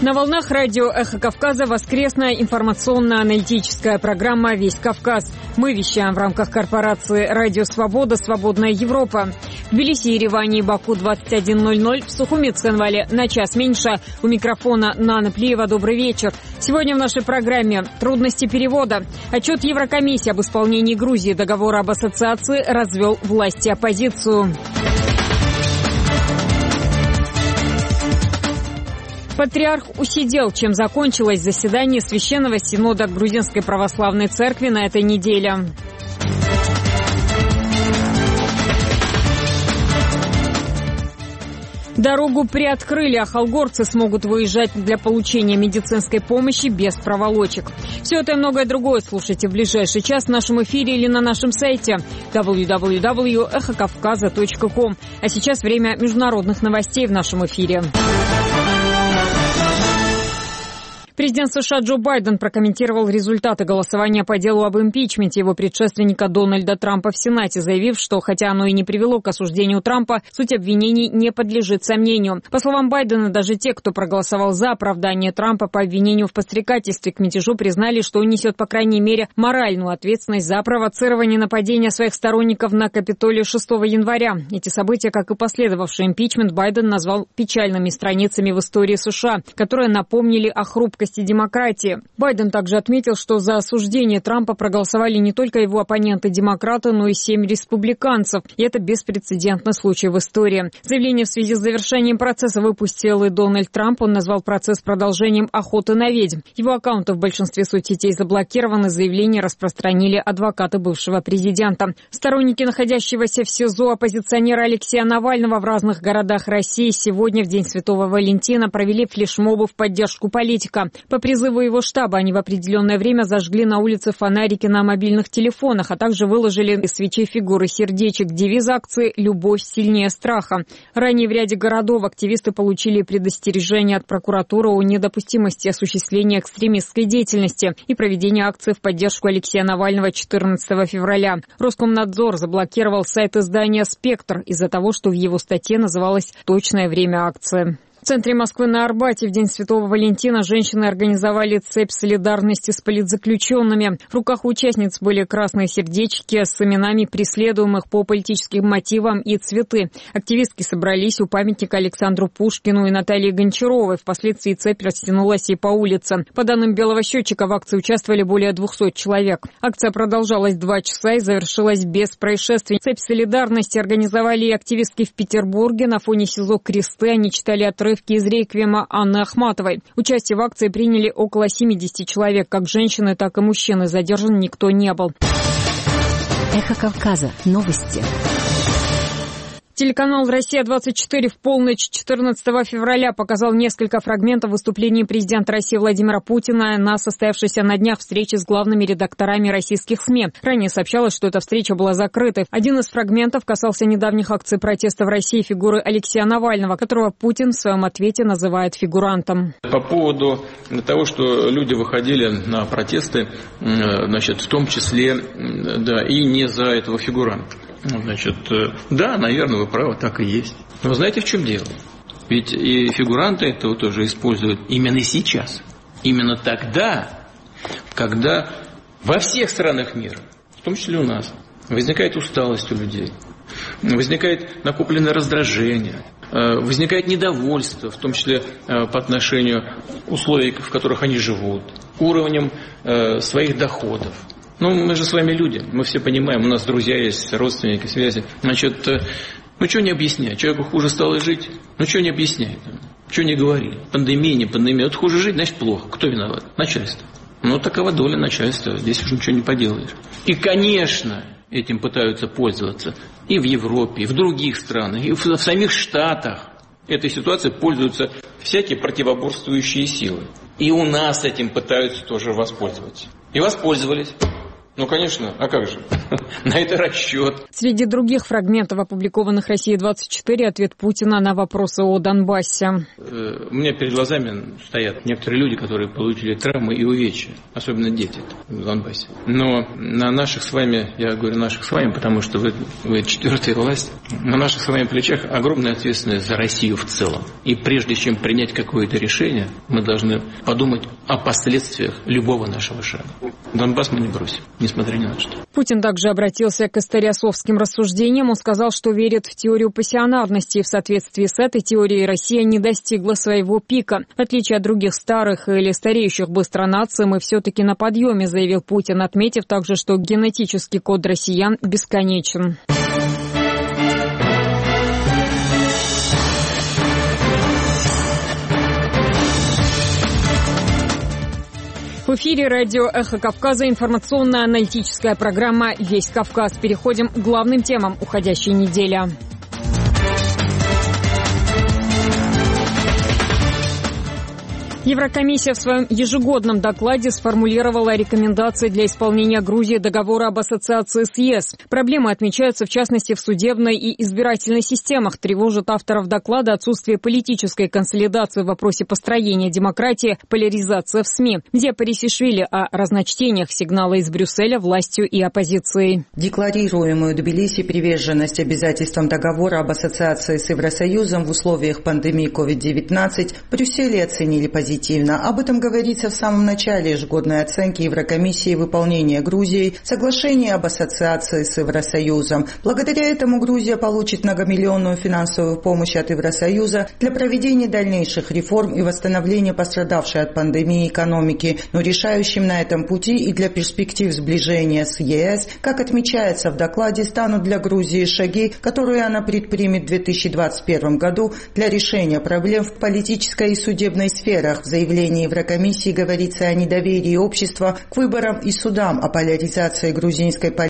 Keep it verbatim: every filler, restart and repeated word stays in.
На волнах радио «Эхо Кавказа» воскресная информационно-аналитическая программа «Весь Кавказ». Мы вещаем в рамках корпорации «Радио Свобода. Свободная Европа». В Тбилиси, Ереване и Баку двадцать один ноль ноль, в Сухуми, Цхинвале на час меньше. У микрофона Нана Плиева. Добрый вечер. Сегодня в нашей программе трудности перевода. Отчет Еврокомиссии об исполнении Грузии договора об ассоциации развел власти оппозицию. Патриарх усидел, чем закончилось заседание Священного Синода Грузинской Православной Церкви на этой неделе. Дорогу приоткрыли, а холгорцы смогут выезжать для получения медицинской помощи без проволочек. Все это и многое другое слушайте в ближайший час в нашем эфире или на нашем сайте дабл ю дабл ю дабл ю точка эхо кавказа точка ком. А сейчас время международных новостей в нашем эфире. Президент США Джо Байден прокомментировал результаты голосования по делу об импичменте его предшественника Дональда Трампа в Сенате, заявив, что хотя оно и не привело к осуждению Трампа, суть обвинений не подлежит сомнению. По словам Байдена, даже те, кто проголосовал за оправдание Трампа по обвинению в подстрекательстве к мятежу, признали, что он несет, по крайней мере, моральную ответственность за провоцирование нападения своих сторонников на Капитолий шестого января. Эти события, как и последовавший импичмент, Байден назвал печальными страницами в истории США, которые напомнили о хрупкости демократии. Байден также отметил, что за осуждение Трампа проголосовали не только его оппоненты-демократы, но и семь республиканцев. И это беспрецедентный случай в истории. Заявление в связи с завершением процесса выпустил и Дональд Трамп. Он назвал процесс продолжением охоты на ведьм. Его аккаунты в большинстве соцсетей заблокированы. Заявление распространили адвокаты бывшего президента. Сторонники находящегося в СИЗО оппозиционера Алексея Навального в разных городах России сегодня, в День Святого Валентина, провели флешмобы в поддержку политика. По призыву его штаба они в определенное время зажгли на улице фонарики на мобильных телефонах, а также выложили из свечей фигуры сердечек. Девиз акции «Любовь сильнее страха». Ранее в ряде городов активисты получили предостережение от прокуратуры о недопустимости осуществления экстремистской деятельности и проведения акции в поддержку Алексея Навального четырнадцатого февраля. Роскомнадзор заблокировал сайт издания «Спектр» из-за того, что в его статье называлось точное время акции. В центре Москвы на Арбате в День Святого Валентина женщины организовали цепь солидарности с политзаключенными. В руках участниц были красные сердечки с именами преследуемых по политическим мотивам и цветы. Активистки собрались у памятника Александру Пушкину и Наталье Гончаровой. Впоследствии цепь растянулась и по улице. По данным Белого счетчика, в акции участвовали более двухсот человек. Акция продолжалась два часа и завершилась без происшествий. Цепь солидарности организовали и активистки в Петербурге. На фоне СИЗО «Кресты» они читали отрывки из реквиема Анны Ахматовой. Участие в акции приняли около семидесяти человек. Как женщины, так и мужчины. Задержан никто не был. Эхо Кавказа. Новости. Телеканал «Россия-двадцать четыре» в полночь четырнадцатого февраля показал несколько фрагментов выступлений президента России Владимира Путина на состоявшейся на днях встрече с главными редакторами российских СМИ. Ранее сообщалось, что эта встреча была закрытой. Один из фрагментов касался недавних акций протеста в России фигуры Алексея Навального, которого Путин в своем ответе называет фигурантом. По поводу того, что люди выходили на протесты, значит, в том числе, да, и не за этого фигуранта. Значит, да, наверное, вы правы, так и есть. Но знаете, в чем дело? Ведь и фигуранты этого тоже используют именно сейчас. Именно тогда, когда во всех странах мира, в том числе у нас, возникает усталость у людей, возникает накопленное раздражение, возникает недовольство, в том числе по отношению условий, в которых они живут, уровнем своих доходов. Ну, мы же с вами люди, мы все понимаем, у нас друзья есть, родственники, связи. Значит, ну, что не объяснять? Человеку хуже стало жить? Ну, что не объяснять? Что не говори? Пандемия, не пандемия. Вот хуже жить, значит, плохо. Кто виноват? Начальство. Ну, такова доля начальства. Здесь уже ничего не поделаешь. И, конечно, этим пытаются пользоваться и в Европе, и в других странах, и в, в самих Штатах. Этой ситуацией пользуются всякие противоборствующие силы. И у нас этим пытаются тоже воспользоваться. И воспользовались. Ну, конечно, а как же? на это расчет. Среди других фрагментов, опубликованных «Россия двадцать четыре», ответ Путина на вопросы о Донбассе. У меня перед глазами стоят некоторые люди, которые получили травмы и увечья, особенно дети в Донбассе. Но на наших с вами, я говорю наших с вами, потому что вы, вы четвертая власть, на наших с вами плечах огромная ответственность за Россию в целом. И прежде чем принять какое-то решение, мы должны подумать о последствиях любого нашего шага. Донбасс мы не бросим, несмотря ни на что. Путин также обратился к историосовским рассуждениям. Он сказал, что верит в теорию пассионарности, и в соответствии с этой теорией Россия не достигла своего пика. В отличие от других старых или стареющих быстро наций, мы все-таки на подъеме, заявил Путин, отметив также, что генетический код россиян бесконечен. В эфире радио «Эхо Кавказа», информационная аналитическая программа «Весь Кавказ». Переходим к главным темам уходящей недели. Еврокомиссия в своем ежегодном докладе сформулировала рекомендации для исполнения Грузии договора об ассоциации с ЕС. Проблемы отмечаются, в частности, в судебной и избирательной системах. Тревожит авторов доклада отсутствие политической консолидации в вопросе построения демократии, поляризация в СМИ. Где Парисишвили о разночтениях сигнала из Брюсселя властью и оппозицией. Декларируемую Тбилиси приверженность обязательствам договора об ассоциации с Евросоюзом в условиях пандемии ковид девятнадцать в Брюсселе оценили позитивно. Об этом говорится в самом начале ежегодной оценки Еврокомиссии выполнения Грузией соглашения об ассоциации с Евросоюзом. Благодаря этому Грузия получит многомиллионную финансовую помощь от Евросоюза для проведения дальнейших реформ и восстановления пострадавшей от пандемии экономики, но решающим на этом пути и для перспектив сближения с ЕС, как отмечается в докладе, станут для Грузии шаги, которые она предпримет в две тысячи двадцать первом году для решения проблем в политической и судебной сферах. В заявлении Еврокомиссии говорится о недоверии общества к выборам и судам, о поляризации грузинской политики